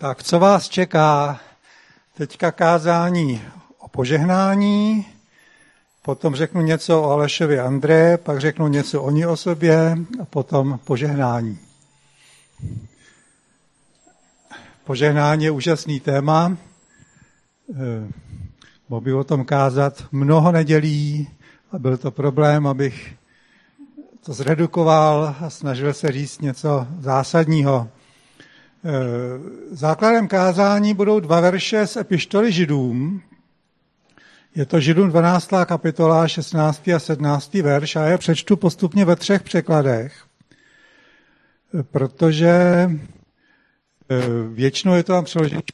Tak co vás čeká? Teďka kázání o požehnání, potom řeknu něco o Alešovi Andreji, pak řeknu něco o sobě a potom požehnání. Požehnání je úžasný téma. Mohl bych o tom kázat mnoho nedělí a byl to problém, abych to zredukoval a snažil se říct něco zásadního. Základem kázání budou 2 verše z epištoly Židům. Je to Židům 12. kapitola, 16. a 17. verš a já je přečtu postupně ve 3 překladech, protože většinou je to tam přeložené.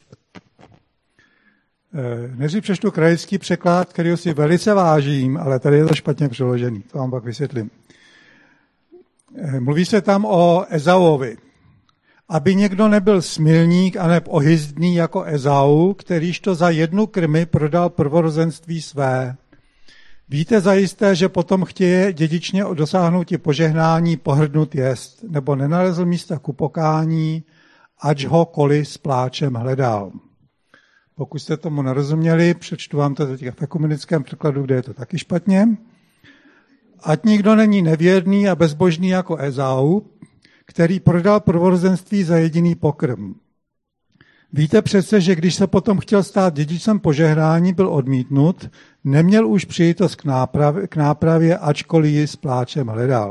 Nejdřív přečtu kralický překlad, který si velice vážím, ale tady je to špatně přeložený, to vám pak vysvětlím. Mluví se tam o Ezauovi. Aby někdo nebyl smilník a neb ohyzdný jako Ezau, kterýž to za 1 krmy prodal prvorozenství své. Víte zajisté, že potom chtěje dědičně dosáhnout i požehnání pohrdnut jest, nebo nenalezl místa ku pokání, ač ho koli s pláčem hledal. Pokud jste tomu nerozuměli, přečtu vám to teď v ekumenickém překladu, kde je to taky špatně. Ať nikdo není nevěrný a bezbožný jako Ezau, který prodal prvorozenství za jediný pokrm. Víte přece, že když se potom chtěl stát dědicem požehnání, byl odmítnut, neměl už příležitost k nápravě, ačkoliv ji s pláčem hledal.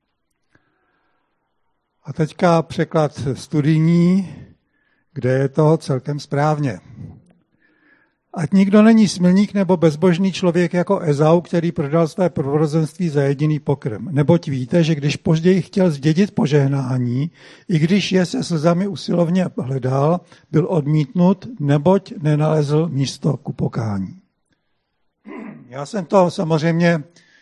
A teďka překlad studijní, kde je to celkem správně. Ať nikdo není smilník nebo bezbožný člověk jako Ezau, který prodal své prvorozenství za jediný pokrm. Neboť víte, že když později chtěl zdědit požehnání, i když je se slzami usilovně hledal, byl odmítnut, neboť nenalezl místo ku pokání. Já jsem to samozřejmě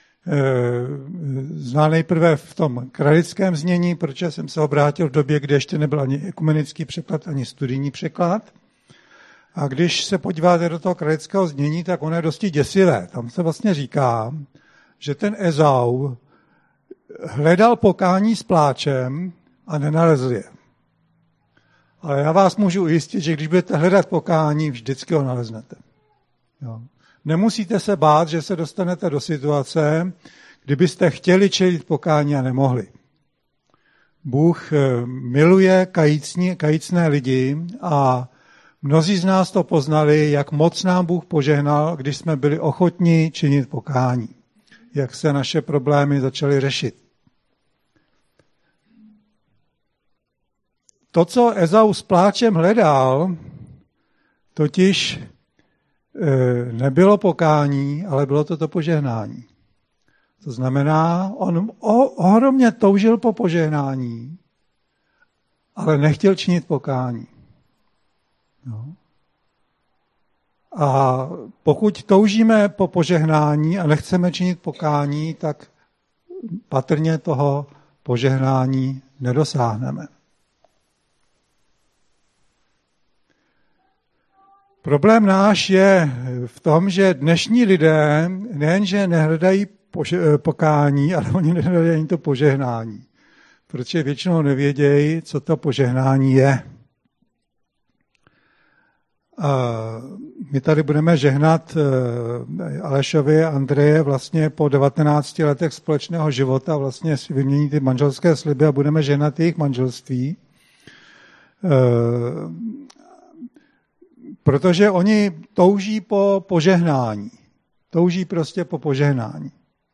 znal nejprve v tom kralickém znění, protože jsem se obrátil v době, kdy ještě nebyl ani ekumenický překlad, ani studijní překlad. A když se podíváte do toho kralického znění, tak ono je dosti děsivé. Tam se vlastně říká, že ten Ezau hledal pokání s pláčem a nenalezl je. Ale já vás můžu ujistit, že když budete hledat pokání, vždycky ho naleznete. Jo. Nemusíte se bát, že se dostanete do situace, kdybyste chtěli čelit pokání a nemohli. Bůh miluje kajícné lidi a mnozí z nás to poznali, jak moc nám Bůh požehnal, když jsme byli ochotní činit pokání. Jak se naše problémy začaly řešit. To, co Ezau s pláčem hledal, totiž nebylo pokání, ale bylo to požehnání. To znamená, on ohromně toužil po požehnání, ale nechtěl činit pokání. No. A pokud toužíme po požehnání a nechceme činit pokání, tak patrně toho požehnání nedosáhneme. Problém náš je v tom, že dnešní lidé nejenže nehledají pokání, ale oni nehledají ani to požehnání. Protože většinou nevědějí, co to požehnání je. My tady budeme žehnat Alešovi a Andreje vlastně po 19 letech společného života, vlastně si vymění ty manželské sliby a budeme žehnat jejich manželství. Protože oni touží po požehnání. Touží prostě po požehnání.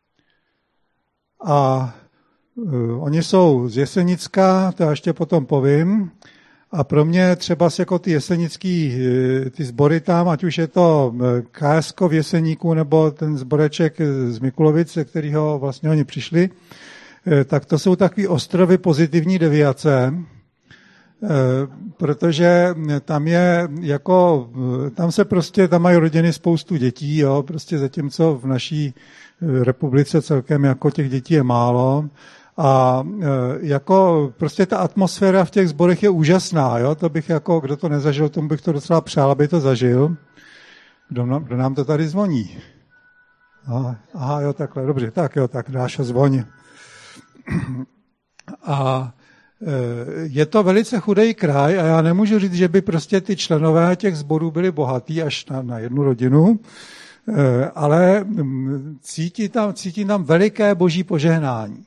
A oni jsou z Jesenicka, to já ještě potom povím. A pro mě třeba jako ty jesenický, ty sbory tam, ať už je to KSK v Jeseníku, nebo ten sboreček z Mikulovic, ze kterého vlastně oni přišli, tak to jsou takový ostrovy pozitivní deviace, protože tam je jako, tam mají rodiny spoustu dětí, jo, prostě zatímco v naší republice celkem jako těch dětí je málo. A jako prostě ta atmosféra v těch sborech je úžasná, jo? To bych jako, kdo to nezažil, tomu bych to docela přál, aby to zažil. Kdo nám to tady zvoní? Aha, jo, takhle, dobře, tak jo, tak dáš a zvoň. A Je to velice chudý kraj a já nemůžu říct, že by prostě ty členové těch sborů byli bohatí až na jednu rodinu, ale cítím tam veliké boží požehnání.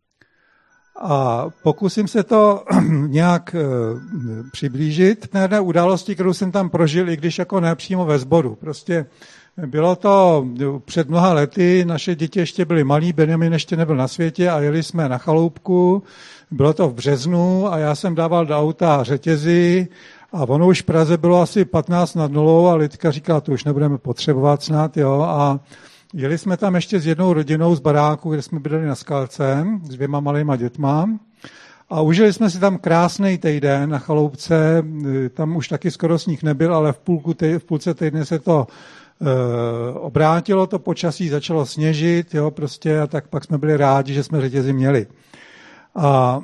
A pokusím se to nějak přiblížit na jedné události, kterou jsem tam prožil, i když jako ne přímo ve sboru. Prostě bylo to před mnoha lety, naše děti ještě byly malí, Benjamin ještě nebyl na světě a jeli jsme na chaloupku. Bylo to v březnu a já jsem dával do auta řetězy a ono už v Praze bylo asi 15 nad nulou a Lidka říkala, to už nebudeme potřebovat snad, jo. A jeli jsme tam ještě s jednou rodinou z baráku, kde jsme bydleli na Skalce, s 2 malýma dětma. A užili jsme si tam krásný týden na chaloupce, tam už taky skoro sníh nebyl, ale v půlce týdne se to obrátilo, to počasí začalo sněžit, jo, prostě, a tak pak jsme byli rádi, že jsme řetězy měli. A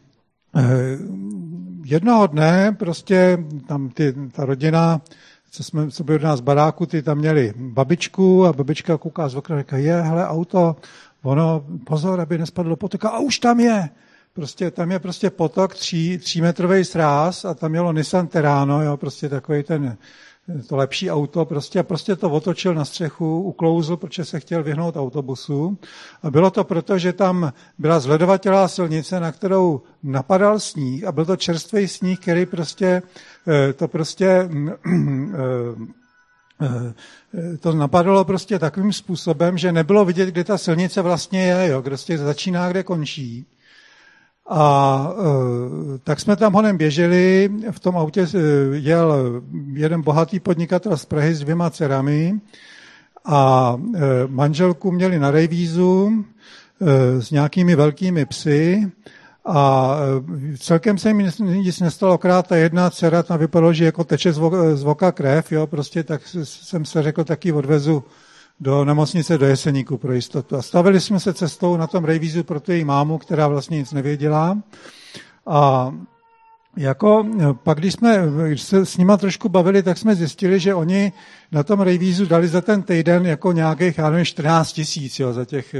jednoho dne prostě tam ta rodina, co byli od nás z baráku, ty tam měli babičku a babička kouká z okna a říká, hele, auto, ono, pozor, aby nespadlo do potoka, a už tam je. Prostě, tam je prostě potok, 3metrový sráz a tam jelo Nissan Terrano, jo, prostě takový to lepší auto, prostě to otočil na střechu, uklouzl, protože se chtěl vyhnout autobusu. A bylo to proto, že tam byla zledovatělá silnice, na kterou napadal sníh a byl to čerstvý sníh, který to napadalo prostě takovým způsobem, že nebylo vidět, kde ta silnice vlastně je, jo, prostě začíná, kde končí. A tak jsme tam honem běželi, v tom autě jel jeden bohatý podnikatel z Prahy s 2 dcerami a manželku měli na rejvízu s nějakými velkými psy a celkem se jim nic nestalo, akorát ta jedna dcera tam vypadalo, že jako teče z voka krev, jo, prostě tak jsem se řekl, taky odvezu do nemocnice do Jeseníku pro jistotu. A stavili jsme se cestou na tom rejvízu pro tu její mámu, která vlastně nic nevěděla. A jako pak, když se s nima trošku bavili, tak jsme zjistili, že oni na tom rejvízu dali za ten týden jako nějakých, já nevím, 14 000, jo, za těch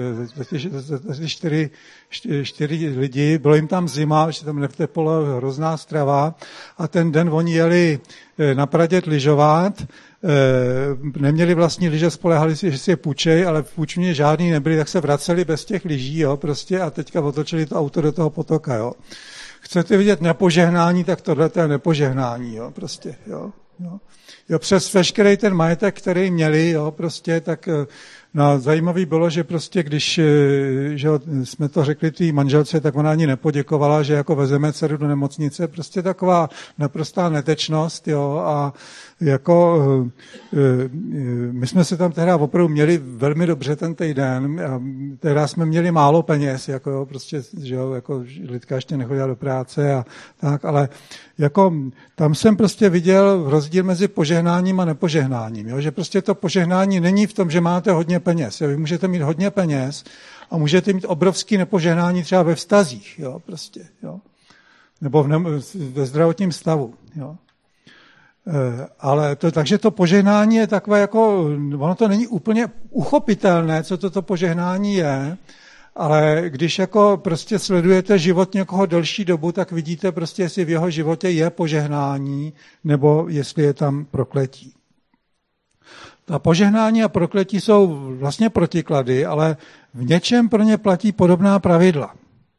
4 lidi. Bylo jim tam zima, že tam nevteplo, hrozná strava. A ten den oni jeli na Praděd lyžovat. Neměli vlastní lyže, spolehali si, že si je půjčej, ale v půjčmě žádný nebyli, tak se vraceli bez těch lyží, jo, prostě, a teďka otočili to auto do toho potoka, jo. Chcete vidět nepožehnání, tak tohle je nepožehnání, jo, prostě, jo. Jo, přes veškerý ten majetek, který měli, jo, prostě, tak no, zajímavý bylo, že prostě, když že jsme to řekli té manželce, tak ona ani nepoděkovala, že jako vezeme dceru do nemocnice, prostě taková naprostá netečnost, jo, a jako my jsme se tam tehdy opravdu měli velmi dobře ten týden a tehdy jsme měli málo peněz, jako jo, prostě, že jo, jako Lidka ještě nechodila do práce a tak, ale jako tam jsem prostě viděl rozdíl mezi požehnáním a nepožehnáním, jo, že prostě to požehnání není v tom, že máte hodně peněz, jo, vy můžete mít hodně peněz a můžete mít obrovský nepožehnání třeba ve vztazích, jo, prostě, jo, nebo ve zdravotním stavu, jo. Ale takže to požehnání je takové jako, ono to není úplně uchopitelné, co to požehnání je, ale když jako prostě sledujete život někoho delší dobu, tak vidíte prostě, jestli v jeho životě je požehnání, nebo jestli je tam prokletí. Ta požehnání a prokletí jsou vlastně protiklady, ale v něčem pro ně platí podobná pravidla.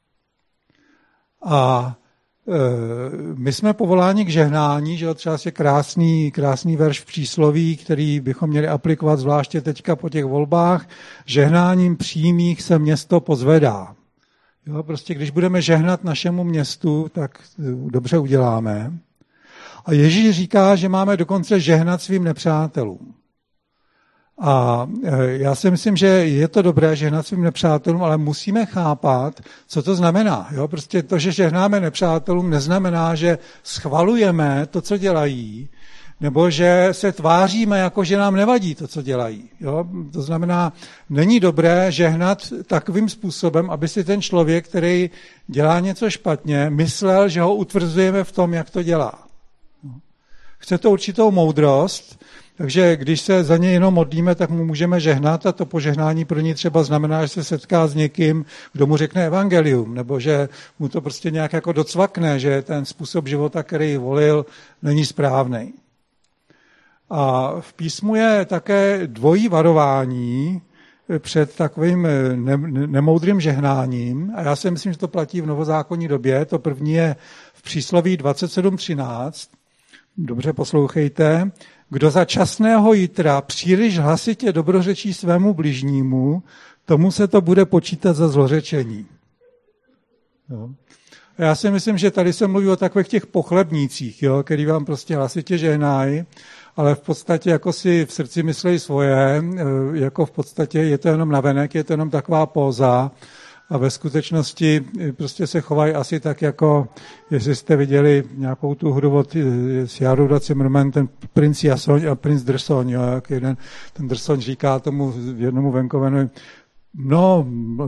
A my jsme povoláni k žehnání, že třeba je krásný verš v přísloví, který bychom měli aplikovat zvláště teďka po těch volbách. Žehnáním přímých se město pozvedá. Jo, prostě když budeme žehnat našemu městu, tak dobře uděláme. A Ježíš říká, že máme dokonce žehnat svým nepřátelům. A já si myslím, že je to dobré žehnat svým nepřátelům, ale musíme chápat, co to znamená. Jo? Prostě to, že žehnáme nepřátelům, neznamená, že schvalujeme to, co dělají, nebo že se tváříme, jako že nám nevadí to, co dělají. Jo? To znamená, není dobré žehnat takovým způsobem, aby si ten člověk, který dělá něco špatně, myslel, že ho utvrzujeme v tom, jak to dělá. Chce to určitou moudrost, takže když se za něj jenom modlíme, tak mu můžeme žehnat a to požehnání pro něj třeba znamená, že se setká s někým, kdo mu řekne evangelium, nebo že mu to prostě nějak jako docvakne, že ten způsob života, který volil, není správný. A v písmu je také dvojí varování před takovým nemoudrým žehnáním. A já si myslím, že to platí v novozákonní době. To první je v přísloví 27.13. Dobře poslouchejte. Kdo za časného jitra příliš hlasitě dobrořečí svému bližnímu, tomu se to bude počítat za zlořečení. Jo. Já si myslím, že tady se mluví o takových těch pochlebnících, jo, který vám prostě hlasitě žehnají, ale v podstatě jako si v srdci myslí svoje, jako v podstatě je to jenom navenek, je to jenom taková póza a ve skutečnosti prostě se chovají asi tak jako, jestli jste viděli nějakou tu hru od Jarуда Zimmerman, ten princ Jasoň a princ Drsoň, jo, jak jeden, ten Drsoň říká tomu jednomu venkovenu, no,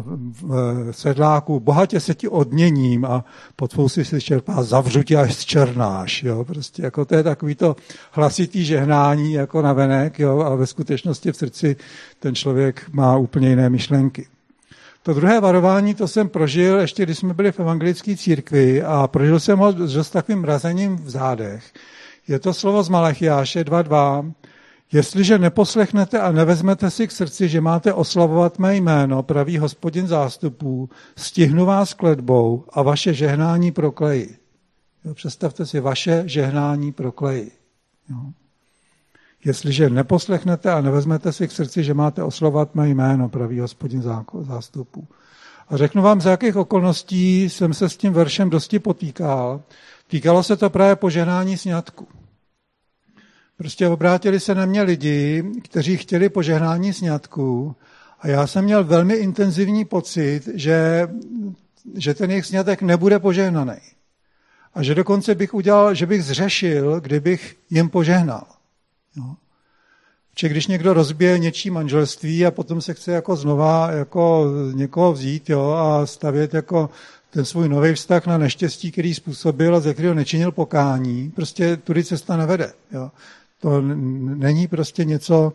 sedláku, bohatě se ti odměním a pod fousy si čerpá, zavřu tě, až zčernáš, jo, prostě jako to je takový to hlasitý žehnání jako navenek, jo, a ve skutečnosti v srdci ten člověk má úplně jiné myšlenky. To druhé varování, to jsem prožil ještě, když jsme byli v evangelické církvi a prožil jsem ho s takovým mrazením v zádech. Je to slovo z Malachiáše 2.2. Jestliže neposlechnete a nevezmete si k srdci, že máte oslavovat mé jméno, pravý Hospodin zástupů, stihnu vás kletbou a vaše žehnání prokleji. Jo, představte si, vaše žehnání prokleji. Jo. Jestliže neposlechnete a nevezmete si k srdci, že máte oslavovat mé jméno, pravý Hospodin zástupů. A řeknu vám, za jakých okolností jsem se s tím veršem dosti potýkal. Týkalo se to právě požehnání sňatku. Prostě obrátili se na mě lidi, kteří chtěli požehnání sňatku a já jsem měl velmi intenzivní pocit, že ten jejich sňatek nebude požehnaný. A že dokonce bych udělal, že bych zřešil, kdybych jim požehnal. Jo. Či když někdo rozbije něčí manželství a potom se chce jako znova jako někoho vzít, jo, a stavět jako ten svůj nový vztah na neštěstí, který způsobil a ze kterého nečinil pokání, prostě tudy cesta nevede. Jo. To není prostě něco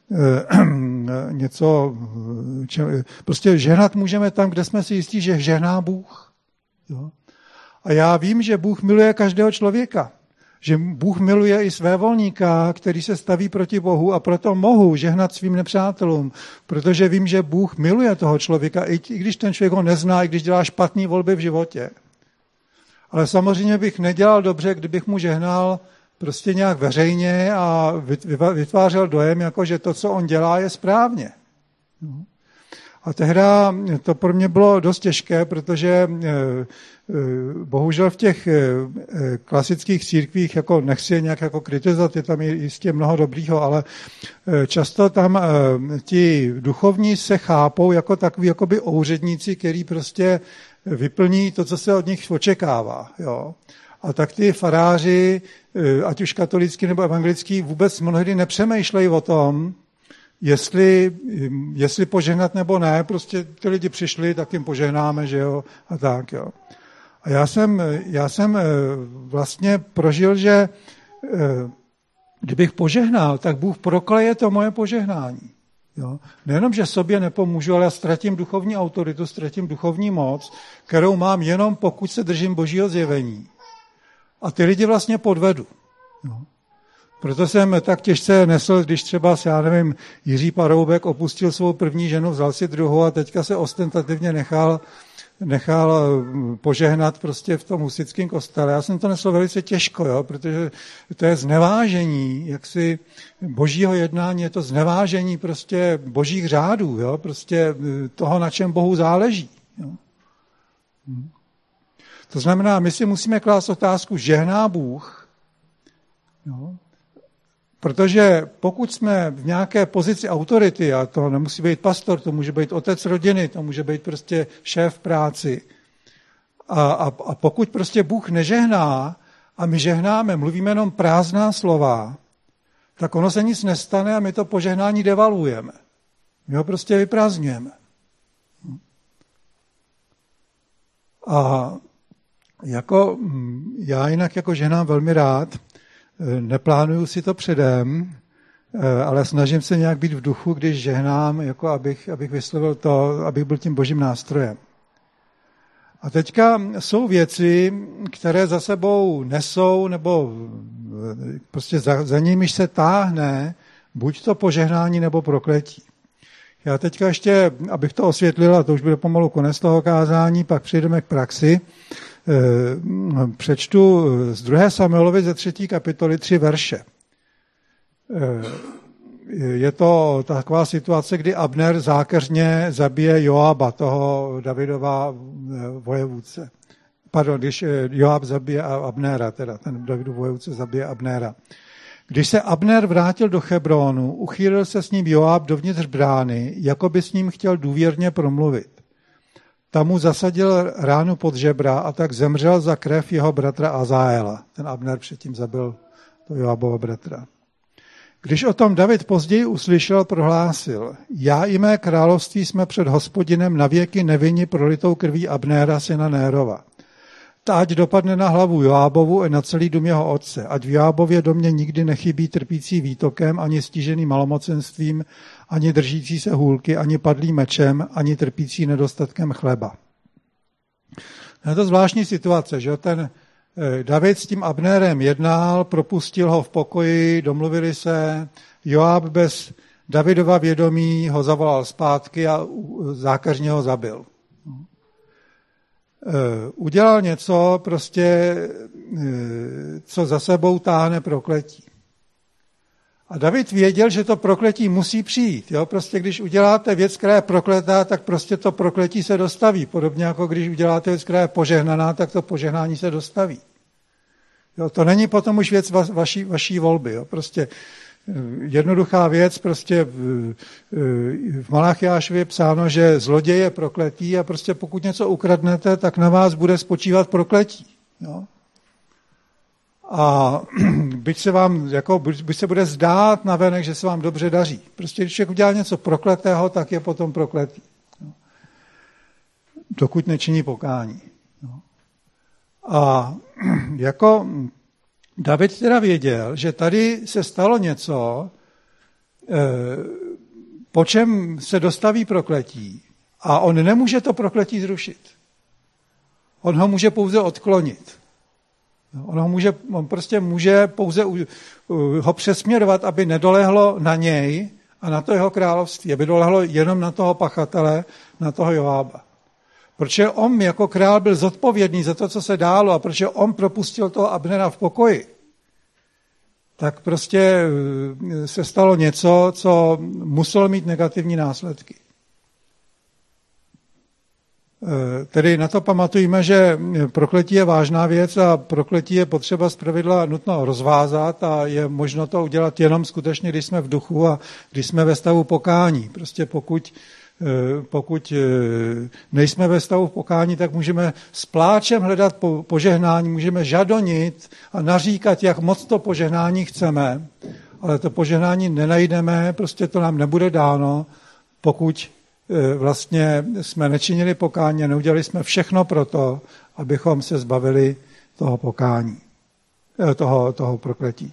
prostě žehnat můžeme tam, kde jsme si jistí, že žehná Bůh. Jo. A já vím, že Bůh miluje každého člověka. Že Bůh miluje i svévolníka, který se staví proti Bohu a proto mohu žehnat svým nepřátelům, protože vím, že Bůh miluje toho člověka, i když ten člověk ho nezná, i když dělá špatné volby v životě. Ale samozřejmě bych nedělal dobře, kdybych mu žehnal prostě nějak veřejně a vytvářel dojem, jako že to, co on dělá, je správně. A tehda to pro mě bylo dost těžké, protože bohužel v těch klasických církvích, jako nechci je nějak jako kritizovat, je tam jistě mnoho dobrýho, ale často tam ti duchovní se chápou jako takový jakoby úředníci, který prostě vyplní to, co se od nich očekává. Jo. A tak ty faráři, ať už katolický nebo evangelický, vůbec mnohdy nepřemýšlejí o tom, jestli požehnat nebo ne, prostě ty lidi přišli, tak jim požehnáme, že jo, a tak, jo. A já jsem vlastně prožil, že kdybych požehnal, tak Bůh prokleje to moje požehnání. Jo. Nejenom, že sobě nepomůžu, ale já ztratím duchovní autoritu, ztratím duchovní moc, kterou mám jenom pokud se držím Božího zjevení. A ty lidi vlastně podvedu. Jo. Proto jsem tak těžce nesl, když třeba, já nevím, Jiří Paroubek opustil svou první ženu, vzal si druhou a teďka se ostentativně nechal požehnat prostě v tom husitském kostele. Já jsem to nesl velice těžko, jo, protože to je znevážení, jaksi božího jednání, je to znevážení prostě božích řádů, jo, prostě toho, na čem Bohu záleží. Jo. To znamená, my si musíme klást otázku, žehná Bůh, jo, protože pokud jsme v nějaké pozici autority, a to nemusí být pastor, to může být otec rodiny, to může být prostě šéf v práci, a pokud prostě Bůh nežehná a my žehnáme, mluvíme jenom prázdná slova, tak ono se nic nestane a my to požehnání devaluujeme. My ho prostě vyprázdňujeme. A já jinak jako ženám velmi rád, neplánuju si to předem, ale snažím se nějak být v duchu, když žehnám, jako abych vyslovil to, abych byl tím božím nástrojem. A teďka jsou věci, které za sebou nesou, nebo prostě za nimiž se táhne buď to požehnání, nebo prokletí. Já teďka ještě, abych to osvětlil, a to už bude pomalu konec toho kázání, pak přejdeme k praxi, přečtu z 2. Samuelovi ze 3. kapitoly 3 verše. Je to taková situace, kdy Abner zákeřně zabije Joaba, toho Davidova vojevůdce. Pardon, když Joab zabije Abnéra, teda ten Davidov vojevůdce zabije Abnéra. Když se Abner vrátil do Chebronu, uchýlil se s ním Joab dovnitř brány, jako by s ním chtěl důvěrně promluvit. Tam mu zasadil ránu pod žebra a tak zemřel za krev jeho bratra Azaela. Ten Abner předtím zabil to Joabova bratra. Když o tom David později uslyšel, prohlásil: Já i mé království jsme před Hospodinem navěky nevinni prolitou krví Abnéra, syna Nérova. Ta ať dopadne na hlavu Joábovu a na celý dům jeho otce. Ať v Joábově domě nikdy nechybí trpící výtokem, ani stižený malomocenstvím, ani držící se hůlky, ani padlý mečem, ani trpící nedostatkem chleba. Je to zvláštní situace, že ten David s tím Abnérem jednal, propustil ho v pokoji, domluvili se, Joab bez Davidova vědomí ho zavolal zpátky a zákařně ho zabil. Udělal něco, prostě, co za sebou táhne prokletí. A David věděl, že to prokletí musí přijít. Jo? Prostě když uděláte věc, která je prokletá, tak prostě to prokletí se dostaví. Podobně jako když uděláte věc, která je požehnaná, tak to požehnání se dostaví. Jo? To není potom už věc vaší volby. Jo? Prostě jednoduchá věc, prostě v Malachiášově je psáno, že zloděj je prokletý a prostě pokud něco ukradnete, tak na vás bude spočívat prokletí. Jo? A byť se bude zdát navenek, že se vám dobře daří. Prostě když člověk udělá něco prokletého, tak je potom prokletý. Jo? Dokud nečiní pokání. Jo? A jako David teda věděl, že tady se stalo něco, po čem se dostaví prokletí a on nemůže to prokletí zrušit. On ho může pouze odklonit. On prostě může pouze ho přesměrovat, aby nedolehlo na něj a na to jeho království, aby dolehlo jenom na toho pachatele, na toho Joába. Protože on jako král byl zodpovědný za to, co se dálo a protože on propustil toho Abnera v pokoji, tak prostě se stalo něco, co muselo mít negativní následky. Tedy na to pamatujeme, že prokletí je vážná věc a prokletí je potřeba zpravidla nutno rozvázat a je možno to udělat jenom skutečně, když jsme v duchu a když jsme ve stavu pokání. Prostě pokud nejsme ve stavu pokání, tak můžeme s pláčem hledat požehnání, můžeme žadonit a naříkat, jak moc to požehnání chceme, ale to požehnání nenajdeme, prostě to nám nebude dáno, pokud vlastně jsme nečinili pokání a neudělali jsme všechno pro to, abychom se zbavili toho pokání, toho prokletí.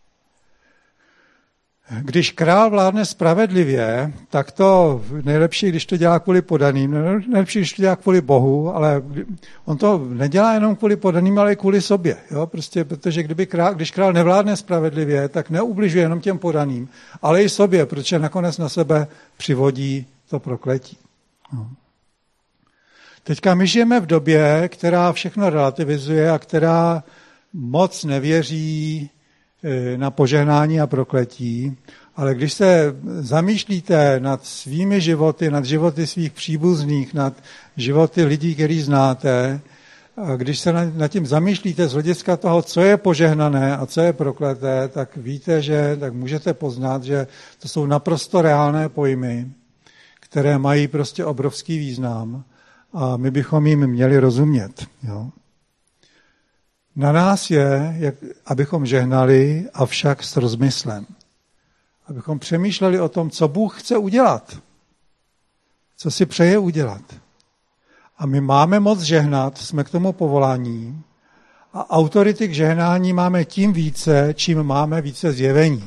Když král vládne spravedlivě, tak to nejlepší, když to dělá kvůli podaným, nejlepší, když to dělá kvůli Bohu, ale on to nedělá jenom kvůli podaným, ale i kvůli sobě. Jo? Prostě, protože když král nevládne spravedlivě, tak neubližuje jenom těm podaným, ale i sobě, protože nakonec na sebe přivodí to prokletí. No. Teďka my žijeme v době, která všechno relativizuje a která moc nevěří na požehnání a prokletí, ale když se zamýšlíte nad svými životy, nad životy svých příbuzných, nad životy lidí, který znáte, a když se nad tím zamýšlíte z hlediska toho, co je požehnané a co je prokleté, tak víte, tak můžete poznat, že to jsou naprosto reálné pojmy, které mají prostě obrovský význam a my bychom jim měli rozumět. Jo? Na nás je, abychom žehnali, avšak s rozmyslem. Abychom přemýšleli o tom, co Bůh chce udělat. Co si přeje udělat. A my máme moc žehnat, jsme k tomu povolání, A autority k žehnání máme tím více, čím máme více zjevení.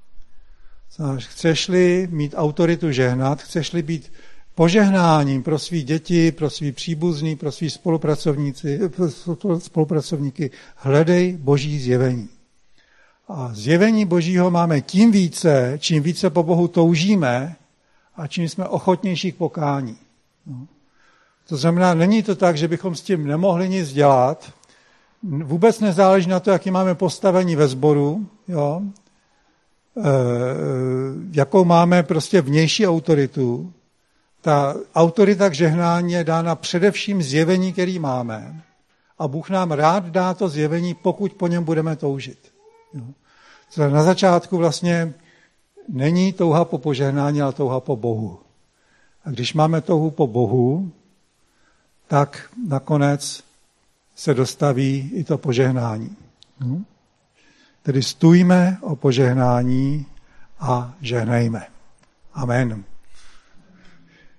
Chceš-li mít autoritu žehnat, chceš-li být požehnáním pro svý děti, pro svý příbuzný, pro svý spolupracovníky, hledej Boží zjevení. A zjevení Božího máme tím více, čím více po Bohu toužíme a čím jsme ochotnější k pokání. No. To znamená, není to tak, že bychom s tím nemohli nic dělat. Vůbec nezáleží na to, jaký máme postavení ve sboru, jo? Jakou máme prostě vnější autoritu. Ta autorita k žehnání je dána především zjevení, který máme. A Bůh nám rád dá to zjevení, pokud po něm budeme toužit. Jo? Na začátku vlastně není touha po požehnání, ale touha po Bohu. A když máme touhu po Bohu, tak nakonec se dostaví i to požehnání. Tedy stůjme o požehnání a žehnejme. Amen.